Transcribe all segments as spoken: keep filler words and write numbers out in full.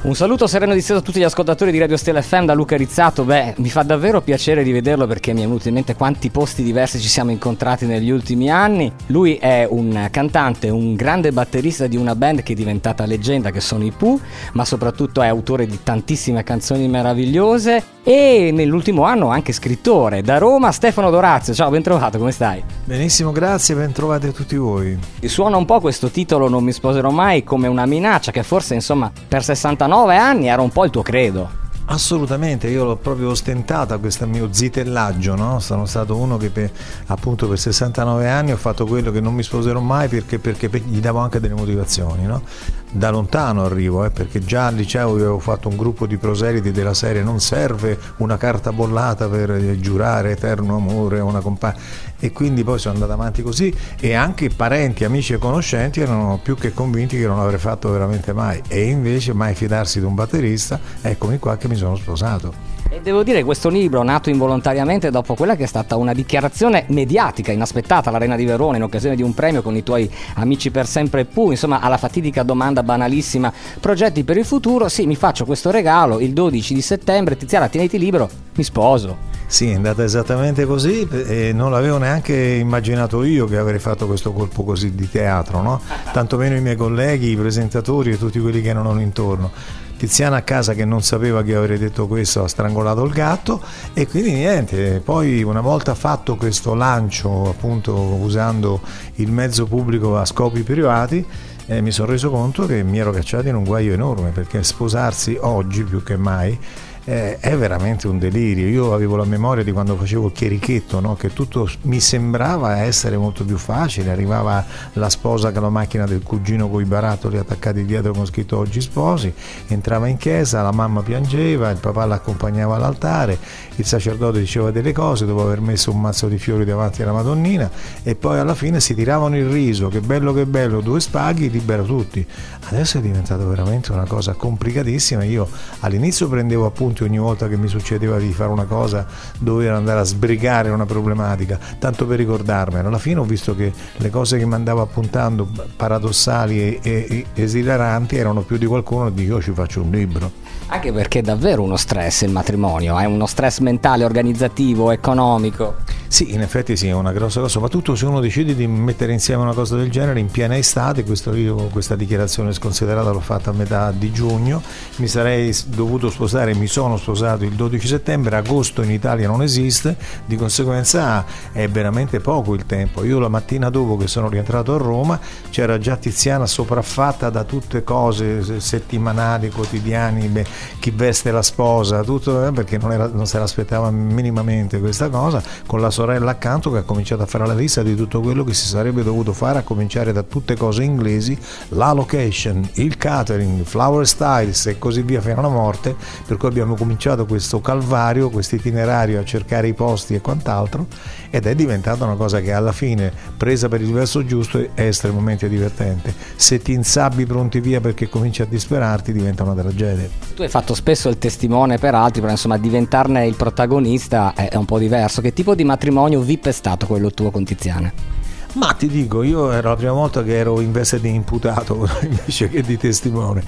Un saluto sereno di a tutti gli ascoltatori di Radio Stella F M da Luca Rizzato. Beh, mi fa davvero piacere rivederlo perché mi è venuto in mente quanti posti diversi ci siamo incontrati negli ultimi anni. Lui è un cantante, un grande batterista di una band che è diventata leggenda, che sono i Pooh, ma soprattutto è autore di tantissime canzoni meravigliose e nell'ultimo anno anche scrittore. Da Roma, Stefano Dorazio. Ciao, ben trovato, come stai? Benissimo, grazie, ben trovati a tutti voi. Suona un po' questo titolo "Non mi sposerò mai" come una minaccia che forse, insomma, per sessantanove anni era un po' il tuo credo. Assolutamente, io l'ho proprio ostentata questo mio zitellaggio, no? Sono stato uno che per, appunto per sessantanove anni ho fatto quello che non mi sposerò mai perché, perché gli davo anche delle motivazioni, no? Da lontano arrivo, eh, perché già al liceo avevo fatto un gruppo di proseliti della serie "non serve una carta bollata per giurare eterno amore a una compagna", e quindi poi sono andato avanti così e anche parenti, amici e conoscenti erano più che convinti che non l'avrei fatto veramente mai, e invece mai fidarsi di un batterista, eccomi qua che mi sono sposato. E devo dire che questo libro, nato involontariamente dopo quella che è stata una dichiarazione mediatica inaspettata all'Arena di Verona in occasione di un premio con i tuoi amici per sempre Pooh, insomma, alla fatidica domanda banalissima: progetti per il futuro? Sì, mi faccio questo regalo il dodici di settembre, Tiziana, tieniti libero, mi sposo. Sì, è andata esattamente così e non l'avevo neanche immaginato io che avrei fatto questo colpo così di teatro, no? Tantomeno i miei colleghi, i presentatori e tutti quelli che erano intorno. Tiziana a casa, che non sapeva che avrei detto questo, ha strangolato il gatto, e quindi niente. Poi, una volta fatto questo lancio, appunto usando il mezzo pubblico a scopi privati, eh, mi sono reso conto che mi ero cacciato in un guaio enorme, perché sposarsi oggi più che mai Eh, è veramente un delirio. Io avevo la memoria di quando facevo il chierichetto, no? Che tutto mi sembrava essere molto più facile. Arrivava la sposa con la macchina del cugino con i barattoli attaccati dietro con scritto "oggi sposi", entrava in chiesa, la mamma piangeva, il papà l'accompagnava all'altare, il sacerdote diceva delle cose dopo aver messo un mazzo di fiori davanti alla Madonnina, e poi alla fine si tiravano il riso: che bello, che bello, due spaghi, libera tutti. Adesso è diventato veramente una cosa complicatissima. Io all'inizio prendevo appunto, ogni volta che mi succedeva di fare una cosa dovevo andare a sbrigare una problematica, tanto per ricordarmelo. Alla fine ho visto che le cose che mi andavo appuntando, paradossali e, e, e esilaranti, erano più di qualcuno e dico: io ci faccio un libro. Anche perché è davvero uno stress il matrimonio, è uno stress mentale, organizzativo, economico. Sì, in effetti sì, è una grossa cosa, soprattutto se uno decide di mettere insieme una cosa del genere in piena estate. Questo io, questa dichiarazione sconsiderata l'ho fatta a metà di giugno, mi sarei dovuto sposare, mi sono sposato il dodici settembre, agosto in Italia non esiste, di conseguenza è veramente poco il tempo. Io la mattina dopo che sono rientrato a Roma c'era già Tiziana sopraffatta da tutte cose settimanali, quotidiani, beh, chi veste la sposa, tutto, eh, perché non, era, non se l'aspettava minimamente questa cosa, con la sorella accanto che ha cominciato a fare la lista di tutto quello che si sarebbe dovuto fare, a cominciare da tutte cose inglesi, la location, il catering, flower styles e così via fino alla morte, per cui abbiamo cominciato questo calvario, questo itinerario a cercare i posti e quant'altro, ed è diventata una cosa che alla fine, presa per il verso giusto, è estremamente divertente. Se ti insabbi pronti via perché cominci a disperarti, diventa una tragedia. Tu hai fatto spesso il testimone per altri, però insomma diventarne il protagonista è un po' diverso. Che tipo di matrimonio V I P è stato quello tuo con Tiziana? Ma ti dico, io era la prima volta che ero in veste di imputato invece che di testimone,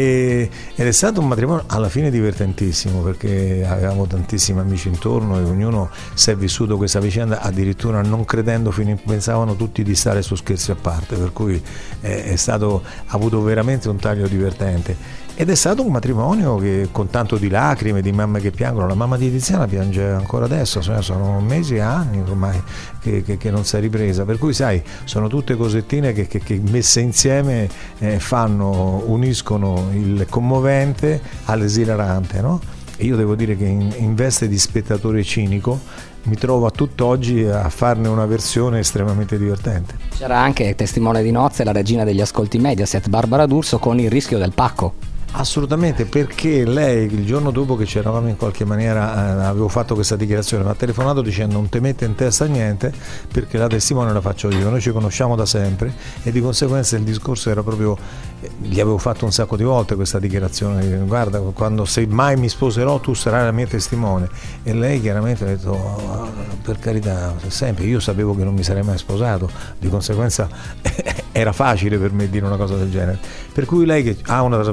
e, ed è stato un matrimonio alla fine divertentissimo, perché avevamo tantissimi amici intorno e ognuno si è vissuto questa vicenda addirittura non credendo, fino in, pensavano tutti di stare su Scherzi a parte, per cui è, è stato, ha avuto veramente un taglio divertente. Ed è stato un matrimonio che, con tanto di lacrime, di mamme che piangono. La mamma di Tiziana piange ancora adesso, sono mesi e anni ormai che, che, che non si è ripresa, per cui sai, sono tutte cosettine che, che, che messe insieme eh, fanno, uniscono il commovente all'esilarante, no? E io devo dire che in, in veste di spettatore cinico mi trovo a tutt'oggi a farne una versione estremamente divertente. C'era anche testimone di nozze la regina degli ascolti Mediaset, Barbara D'Urso, con Il rischio del pacco. Assolutamente, perché lei il giorno dopo che ci eravamo in qualche maniera, eh, avevo fatto questa dichiarazione, mi ha telefonato dicendo: non te mette in testa niente perché la testimone la faccio io, noi ci conosciamo da sempre, e di conseguenza il discorso era proprio, eh, gli avevo fatto un sacco di volte questa dichiarazione: guarda, quando se mai mi sposerò tu sarai la mia testimone. E lei chiaramente ha detto: oh, per carità, sempre, io sapevo che non mi sarei mai sposato, di conseguenza era facile per me dire una cosa del genere, per cui lei, che ha una trasmissione tutta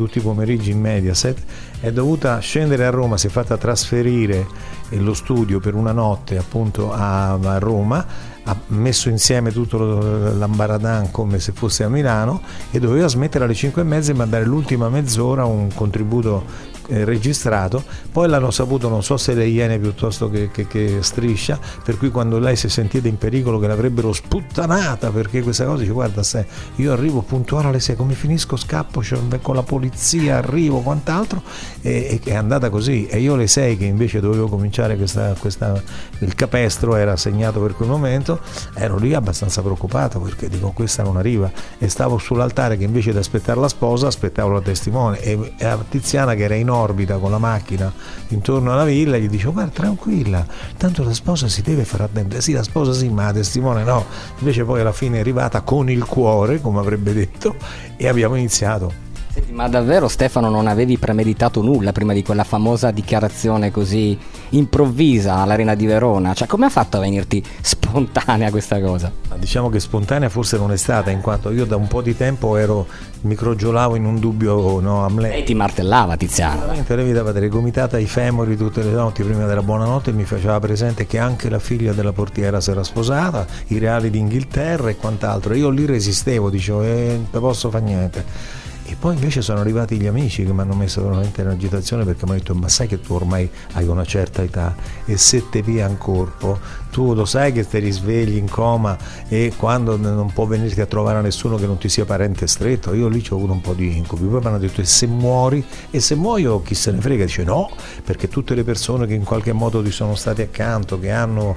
tutti i pomeriggi in Mediaset, è dovuta scendere a Roma, si è fatta trasferire lo studio per una notte appunto a, a Roma, ha messo insieme tutto l'ambaradan come se fosse a Milano e doveva smettere alle cinque e mezza e mandare l'ultima mezz'ora un contributo eh, registrato. Poi l'hanno saputo, non so se le Iene piuttosto che, che, che Striscia, per cui quando lei si è sentita in pericolo che l'avrebbero sputtanata perché questa cosa, dice guarda se io arrivo puntuale alle sei, come finisco scappo, cioè, con la polizia arrivo, quant'altro, e, e è andata così. E io alle sei che invece dovevo cominciare questa, questa, il capestro era segnato per quel momento, ero lì abbastanza preoccupato perché dico questa non arriva, e stavo sull'altare che invece di aspettare la sposa aspettavo la testimone, e, e a Tiziana che era in orbita con la macchina intorno alla villa gli dicevo guarda tranquilla, tanto la sposa si deve fare attendere, sì la sposa sì ma la testimone no. Invece poi alla fine è arrivata con il cuore come avrebbe detto e abbiamo iniziato. Ma davvero Stefano non avevi premeditato nulla prima di quella famosa dichiarazione così improvvisa all'Arena di Verona? Cioè come ha fatto a venirti spontanea questa cosa? Diciamo che spontanea forse non è stata, in quanto io da un po' di tempo ero, mi crogiolavo in un dubbio, no, Amleto. Lei ti martellava, Tiziana. Lei mi dava delle gomitate ai femori tutte le notti prima della buonanotte e mi faceva presente che anche la figlia della portiera si era sposata, i reali d'Inghilterra e quant'altro. Io lì resistevo, dicevo eh, non posso fare niente. E poi invece sono arrivati gli amici che mi hanno messo veramente in agitazione perché mi hanno detto ma sai che tu ormai hai una certa età e se te via un corpo tu lo sai che te risvegli in coma e quando non può venirti a trovare nessuno che non ti sia parente stretto. Io lì ci ho avuto un po' di incubi, poi mi hanno detto e se muori? E se muoio chi se ne frega? Dice no, perché tutte le persone che in qualche modo ti sono state accanto, che hanno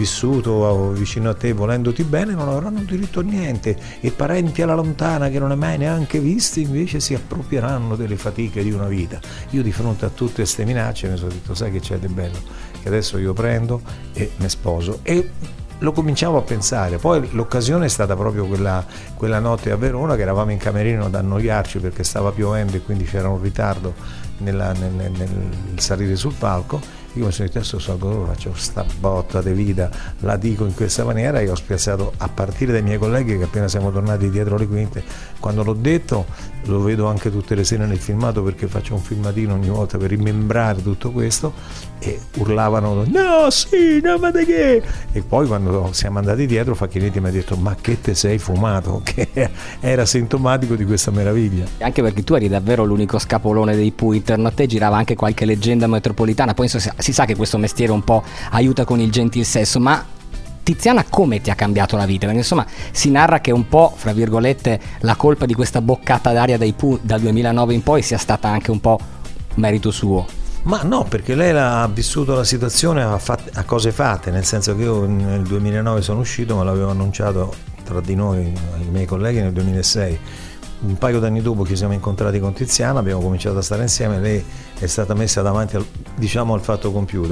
vissuto vicino a te volendoti bene non avranno diritto a niente, e parenti alla lontana che non hai mai neanche visti invece si approprieranno delle fatiche di una vita. Io di fronte a tutte queste minacce mi sono detto sai che c'è di bello, che adesso io prendo e mi sposo, e lo cominciavo a pensare. Poi l'occasione è stata proprio quella, quella notte a Verona che eravamo in camerino ad annoiarci perché stava piovendo e quindi c'era un ritardo nella, nel, nel, nel salire sul palco. Io mi sono detto adesso salgo, faccio sta botta di vita, la dico in questa maniera, e ho spiazzato a partire dai miei colleghi che appena siamo tornati dietro le quinte, quando l'ho detto, lo vedo anche tutte le sere nel filmato perché faccio un filmatino ogni volta per rimembrare tutto questo, e urlavano no sì no ma di che, e poi quando siamo andati dietro Facchinetti mi ha detto ma che te sei fumato, che era sintomatico di questa meraviglia. Anche perché tu eri davvero l'unico scapolone dei Pooh, intorno a te girava anche qualche leggenda metropolitana, poi si sa che questo mestiere un po' aiuta con il gentil sesso, ma Tiziana come ti ha cambiato la vita? Perché insomma si narra che un po', fra virgolette, la colpa di questa boccata d'aria dai Pooh dal duemilanove in poi sia stata anche un po' merito suo. Ma no, perché lei ha vissuto la situazione a, fat- a cose fatte, nel senso che io nel duemilanove sono uscito, ma l'avevo annunciato tra di noi, i miei colleghi, nel duemilasei. Un paio d'anni dopo ci siamo incontrati con Tiziana, abbiamo cominciato a stare insieme, lei è stata messa davanti al, diciamo, al fatto compiuto.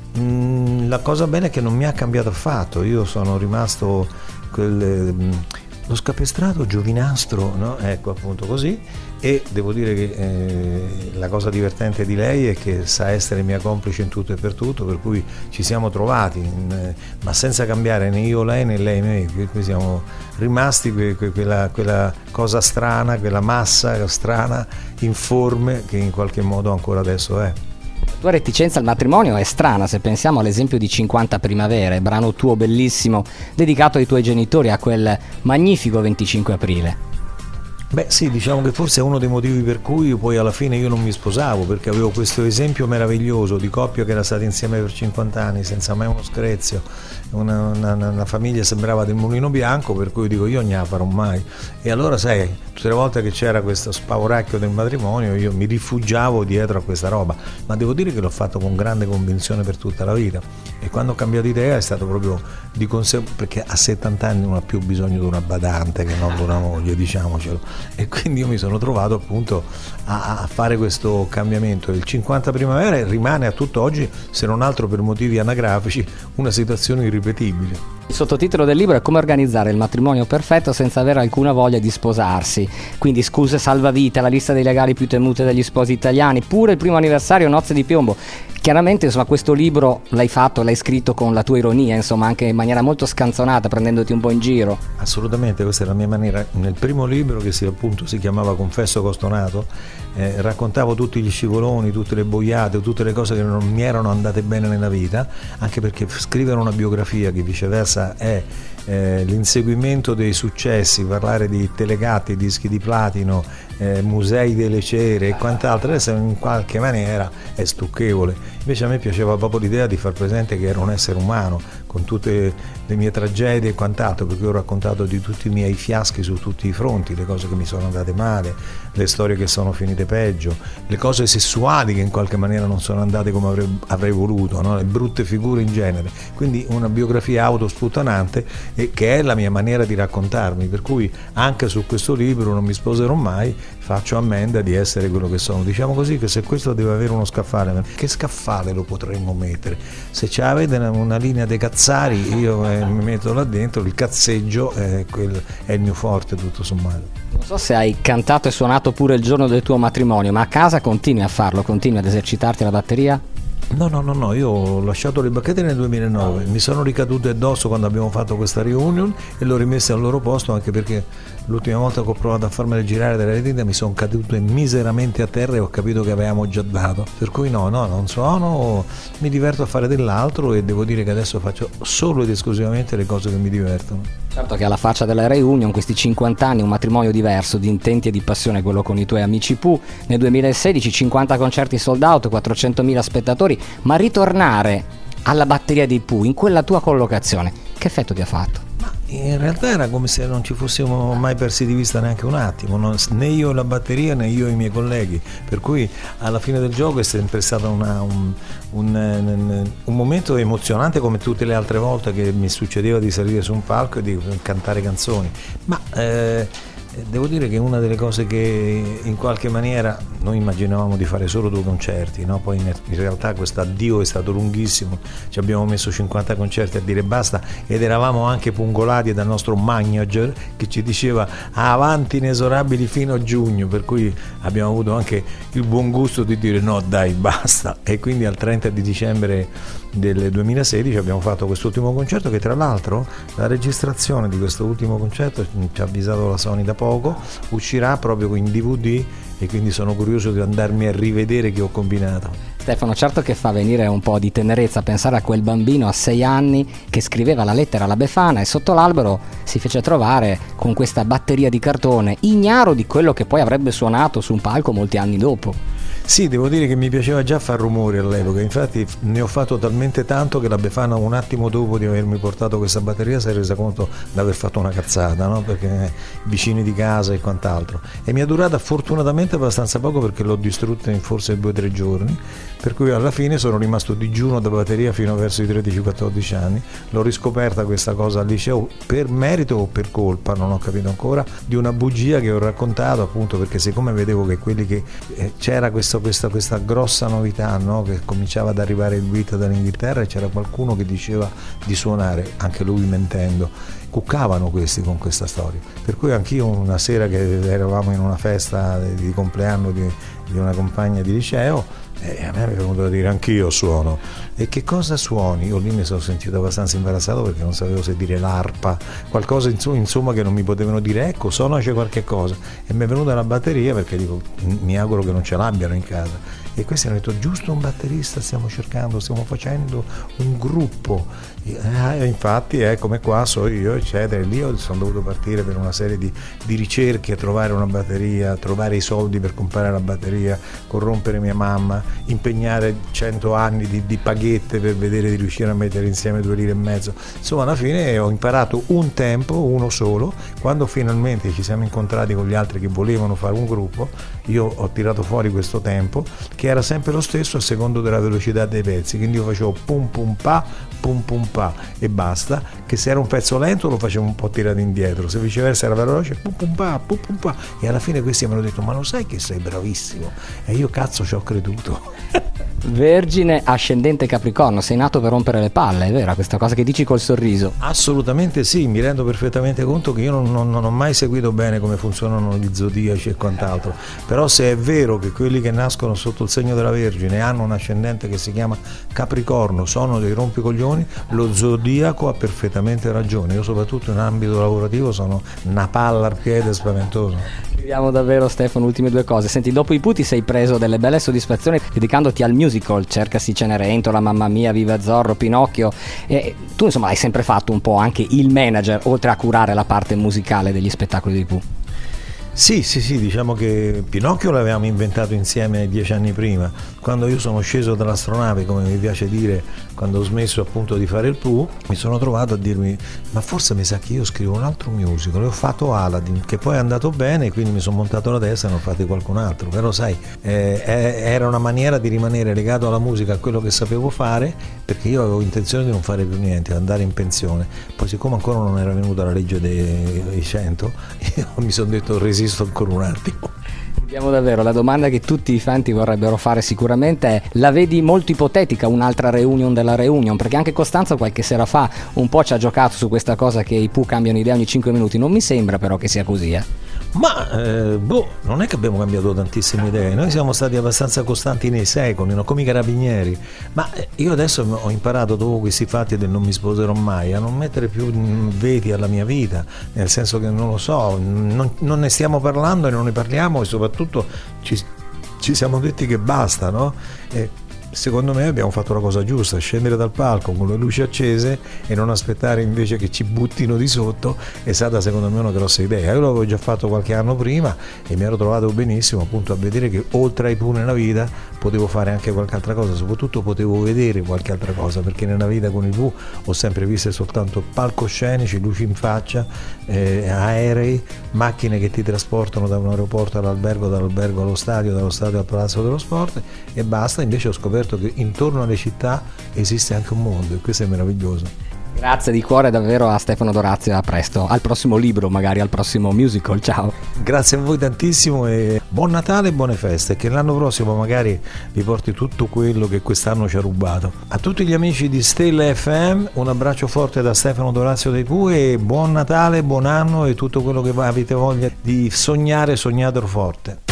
Mm, la cosa bella è che non mi ha cambiato affatto, io sono rimasto quel, lo scapestrato giovinastro, no? Ecco appunto così, e devo dire che eh, la cosa divertente di lei è che sa essere mia complice in tutto e per tutto, per cui ci siamo trovati, in, eh, ma senza cambiare né io lei né lei me, per cui siamo rimasti que, que, quella, quella cosa strana, quella massa strana, informe, che in qualche modo ancora adesso è. La tua reticenza al matrimonio è strana se pensiamo all'esempio di cinquanta primavere, brano tuo bellissimo dedicato ai tuoi genitori a quel magnifico venticinque aprile. Beh sì, diciamo che forse è uno dei motivi per cui poi alla fine io non mi sposavo, perché avevo questo esempio meraviglioso di coppia che era stata insieme per cinquanta anni senza mai uno screzio, una, una, una famiglia sembrava del mulino bianco, per cui dico io non la farò mai. E allora sai, tutte le volte che c'era questo spauracchio del matrimonio io mi rifugiavo dietro a questa roba, ma devo dire che l'ho fatto con grande convinzione per tutta la vita, e quando ho cambiato idea è stato proprio di conseguenza, perché a settanta anni non ha più bisogno di una badante che non di una moglie, diciamocelo. E quindi io mi sono trovato appunto a, a fare questo cambiamento. Il cinquanta primavera rimane a tutt'oggi, se non altro per motivi anagrafici, una situazione irripetibile. Il sottotitolo del libro è Come organizzare il matrimonio perfetto senza avere alcuna voglia di sposarsi. Quindi scuse salvavita, la lista dei legali più temute dagli sposi italiani, pure il primo anniversario, nozze di piombo. Chiaramente insomma questo libro l'hai fatto, l'hai scritto con la tua ironia, insomma anche in maniera molto scanzonata, prendendoti un po' in giro. Assolutamente, questa è la mia maniera. Nel primo libro, che si, appunto si chiamava Confesso Costonato, eh, raccontavo tutti gli scivoloni, tutte le boiate, tutte le cose che non mi erano andate bene nella vita, anche perché scrivere una biografia che viceversa è eh, l'inseguimento dei successi, parlare di telegatti, dischi di platino, eh, musei delle cere e quant'altro, adesso in qualche maniera è stucchevole. Invece a me piaceva proprio l'idea di far presente che ero un essere umano con tutte le mie tragedie e quant'altro, perché ho raccontato di tutti i miei fiaschi su tutti i fronti, le cose che mi sono andate male, le storie che sono finite peggio, le cose sessuali che in qualche maniera non sono andate come avrei, avrei voluto, no? Le brutte figure in genere. Quindi una biografia autosputtanante, e che è la mia maniera di raccontarmi, per cui anche su questo libro Non mi sposerò mai faccio ammenda di essere quello che sono. Diciamo così che se questo deve avere uno scaffale, che scaffale lo potremmo mettere? Se ce avete una linea dei cazzari, io eh, mi metto là dentro, il cazzeggio è, quel, è il mio forte tutto sommato. Non so se hai cantato e suonato pure il giorno del tuo matrimonio, ma a casa continui a farlo, continui ad esercitarti la batteria? No, no, no, no, io ho lasciato le bacchette nel duemilanove, mi sono ricadute addosso quando abbiamo fatto questa reunion e le ho rimesse al loro posto, anche perché l'ultima volta che ho provato a farmele girare dalle dita mi sono cadute miseramente a terra e ho capito che avevamo già dato, per cui no, no, non suono, mi diverto a fare dell'altro e devo dire che adesso faccio solo ed esclusivamente le cose che mi divertono. Certo che alla faccia della reunion, questi cinquanta anni, un matrimonio diverso di intenti e di passione, quello con i tuoi amici Pooh, nel duemilasedici cinquanta concerti sold out, quattrocentomila spettatori, ma ritornare alla batteria dei Pooh in quella tua collocazione, che effetto ti ha fatto? In realtà era come se non ci fossimo mai persi di vista neanche un attimo, non, né io e la batteria né io e i miei colleghi, per cui alla fine del gioco è sempre stato una, un, un, un momento emozionante, come tutte le altre volte che mi succedeva di salire su un palco e di cantare canzoni, ma eh, devo dire che una delle cose che in qualche maniera noi immaginavamo di fare solo due concerti, no? Poi in realtà questo addio è stato lunghissimo, ci abbiamo messo cinquanta concerti a dire basta ed eravamo anche pungolati dal nostro manager che ci diceva avanti inesorabili fino a giugno, per cui abbiamo avuto anche il buon gusto di dire no dai basta, e quindi al trenta di dicembre del duemilasedici abbiamo fatto quest'ultimo concerto, che tra l'altro la registrazione di questo ultimo concerto, ci ha avvisato la Sony da poco, uscirà proprio in D V D e quindi sono curioso di andarmi a rivedere che ho combinato. Stefano, certo che fa venire un po' di tenerezza pensare a quel bambino a sei anni che scriveva la lettera alla Befana e sotto l'albero si fece trovare con questa batteria di cartone, ignaro di quello che poi avrebbe suonato su un palco molti anni dopo. Sì, devo dire che mi piaceva già far rumore all'epoca, infatti ne ho fatto talmente tanto che la Befana un attimo dopo di avermi portato questa batteria si è resa conto di aver fatto una cazzata, no? Perché vicini di casa e quant'altro, e mi è durata fortunatamente abbastanza poco perché l'ho distrutta in forse due o tre giorni, per cui alla fine sono rimasto digiuno da batteria fino verso i tredici quattordici anni. L'ho riscoperta questa cosa al liceo per merito o per colpa, non ho capito ancora, di una bugia che ho raccontato, appunto perché siccome vedevo che quelli che eh, c'era questo Questa, questa grossa novità, no? Che cominciava ad arrivare il beat dall'Inghilterra e c'era qualcuno che diceva di suonare, anche lui mentendo, cuccavano questi con questa storia, per cui anch'io una sera che eravamo in una festa di compleanno di, di una compagna di liceo, e a me mi è venuto da dire anch'io suono. E che cosa suoni? Io lì mi sono sentito abbastanza imbarazzato perché non sapevo se dire l'arpa, qualcosa insomma che non mi potevano dire ecco suonaci qualche cosa, e mi è venuta la batteria perché dico mi auguro che non ce l'abbiano in casa, e questi hanno detto giusto un batterista stiamo cercando, stiamo facendo un gruppo, e infatti è come qua so io eccetera, e lì io sono dovuto partire per una serie di, di ricerche a trovare una batteria, trovare i soldi per comprare la batteria, corrompere mia mamma, impegnare cento anni di, di paghette per vedere di riuscire a mettere insieme due lire e mezzo, insomma alla fine ho imparato un tempo, uno solo, quando finalmente ci siamo incontrati con gli altri che volevano fare un gruppo, io ho tirato fuori questo tempo che era sempre lo stesso a secondo della velocità dei pezzi, quindi io facevo pum pum pa pum pum pa e basta, che se era un pezzo lento lo facevo un po' tirato indietro, se viceversa era veloce pum pum pa pum pum pa, e alla fine questi mi hanno detto ma lo sai che sei bravissimo, e io cazzo ci ho creduto. Vergine ascendente Capricorno, sei nato per rompere le palle, è vera questa cosa che dici col sorriso? Assolutamente sì, mi rendo perfettamente conto che io non, non, non ho mai seguito bene come funzionano gli zodiaci e quant'altro, però se è vero che quelli che nascono sotto il segno della Vergine hanno un ascendente che si chiama Capricorno, sono dei rompicoglioni, lo zodiaco ha perfettamente ragione, io soprattutto in ambito lavorativo sono una palla al piede spaventoso. Vediamo davvero, Stefano, ultime due cose. Senti, dopo i Pooh ti sei preso delle belle soddisfazioni dedicandoti al musical, Cercasi Cenerentola, Mamma Mia, Viva Zorro, Pinocchio, e tu insomma hai sempre fatto un po' anche il manager, oltre a curare la parte musicale degli spettacoli dei Pooh. Sì, sì, sì, diciamo che Pinocchio l'avevamo inventato insieme dieci anni prima. Quando io sono sceso dall'astronave, come mi piace dire, quando ho smesso appunto di fare il Pooh, mi sono trovato a dirmi: ma forse mi sa che io scrivo un altro musical. E ho fatto Aladdin, che poi è andato bene, quindi mi sono montato la testa e ne ho fatto qualcun altro. Però sai, eh, era una maniera di rimanere legato alla musica, a quello che sapevo fare, perché io avevo intenzione di non fare più niente, di andare in pensione. Poi siccome ancora non era venuta la legge dei cento, io mi sono detto resisto ancora un attimo. Vediamo davvero, la domanda che tutti i fan ti vorrebbero fare sicuramente è: la vedi molto ipotetica un'altra reunion della reunion? Perché anche Costanza qualche sera fa un po' ci ha giocato su questa cosa che i Pooh cambiano idea ogni cinque minuti. Non mi sembra però che sia così, eh Ma eh, boh, non è che abbiamo cambiato tantissime idee, noi siamo stati abbastanza costanti nei secoli, no? Come i Carabinieri. Ma eh, io adesso ho imparato, dopo questi fatti del non mi sposerò mai, a non mettere più veti alla mia vita, nel senso che non lo so, non, non ne stiamo parlando e non ne parliamo, e soprattutto ci, ci siamo detti che basta, no? E, secondo me abbiamo fatto la cosa giusta, scendere dal palco con le luci accese e non aspettare invece che ci buttino di sotto. È stata secondo me una grossa idea. Io l'avevo già fatto qualche anno prima e mi ero trovato benissimo appunto a vedere che oltre ai Pooh nella vita potevo fare anche qualche altra cosa, soprattutto potevo vedere qualche altra cosa, perché nella vita con i Pooh ho sempre visto soltanto palcoscenici, luci in faccia, eh, aerei, macchine che ti trasportano da un aeroporto all'albergo, dall'albergo allo stadio, dallo stadio al Palazzo dello Sport, e basta. Invece ho scoperto che intorno alle città esiste anche un mondo, e questo è meraviglioso. Grazie di cuore davvero a Stefano Dorazio, a presto, al prossimo libro, magari al prossimo musical, ciao. Grazie a voi tantissimo e buon Natale e buone feste, e che l'anno prossimo magari vi porti tutto quello che quest'anno ci ha rubato. A tutti gli amici di Stella F M un abbraccio forte da Stefano Dorazio dei Pooh, e buon Natale, buon anno e tutto quello che avete voglia di sognare, sognatelo forte.